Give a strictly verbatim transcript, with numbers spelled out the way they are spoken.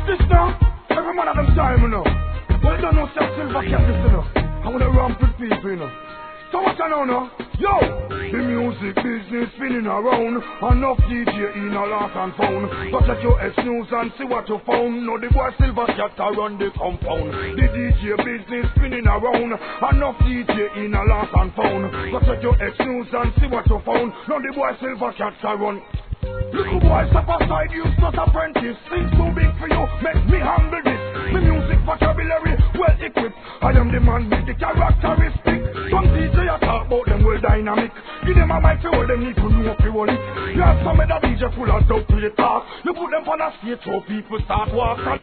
This now, every man of them time, you know. Well, you don't know Sir Silver Cat, this, you know. I wanna ramp with people, you know. So what I know now? Yo! The music business spinning around. Enough D J in a lost and found. So check your X news and see what you found. Now the boy Silver Cat a run the compound. The D J business spinning around. Enough D J in a lost and found. So check your X news and see what you found. Now the boy Silver Cat a run. Little boy step aside, you not apprentice. Things too big for you, make me handle this. The music vocabulary well equipped. I am the man with the characteristic. Some D J I talk about them well dynamic. Give them a mic to all them need to know if you want it. You have some of the D J full of dope to the talk. You put them on a skate so people start walking.